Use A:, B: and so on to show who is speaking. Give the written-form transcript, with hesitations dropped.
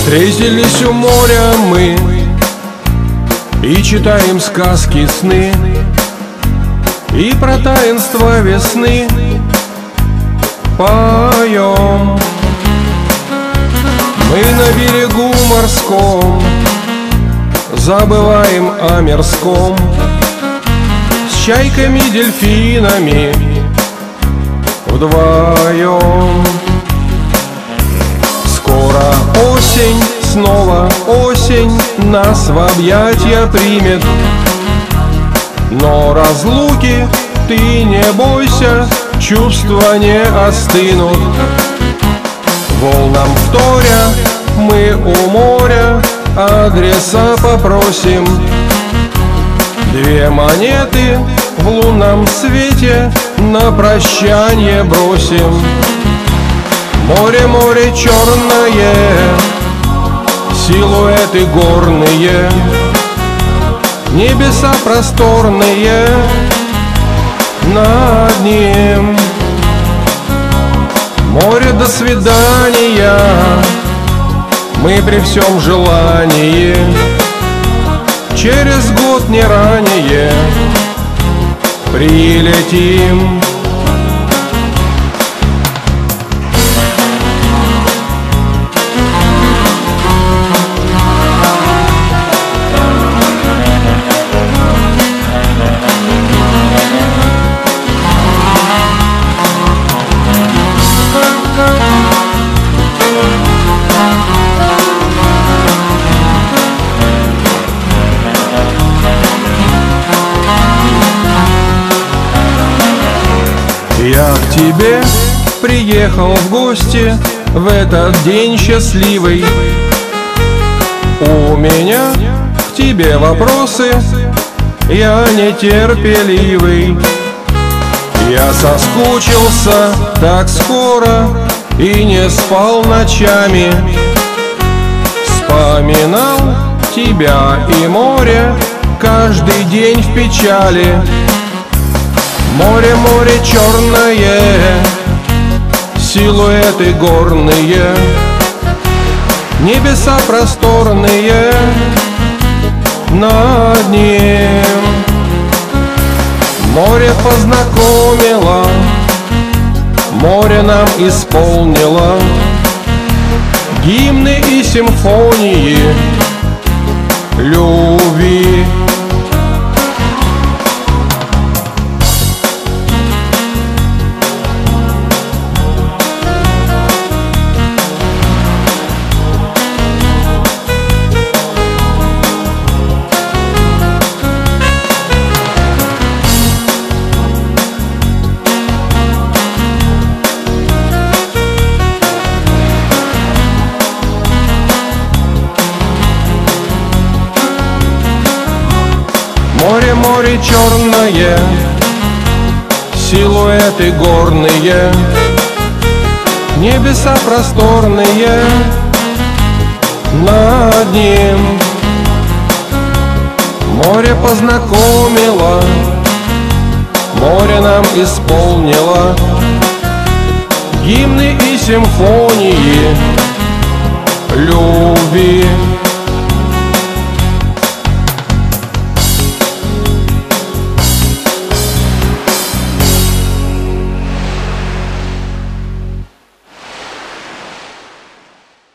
A: Встретились у моря мы и читаем сказки, сны, и про таинство весны поем. Мы на берегу морском забываем о мирском, с чайками, дельфинами вдвоем. Скоро осень, снова осень нас в объятья примет, но разлуки ты не бойся, чувства не остынут. Волнам вторя мы у моря адреса попросим, 2 монеты в лунном свете на прощанье бросим. Море, море черное, силуэты горные, небеса просторные над ним. Море, до свидания, мы при всем желании через год не ранее прилетим. Я к тебе приехал в гости в этот день счастливый. У меня к тебе вопросы, я нетерпеливый. Я соскучился так скоро и не спал ночами, вспоминал тебя и море каждый день в печали. Море, море черное, силуэты горные, небеса просторные над ним. Море познакомило, море нам исполнило гимны и симфонии любви. Море, море черное, силуэты горные, небеса просторные над ним. Море познакомило, море нам исполнило гимны и симфонии любви.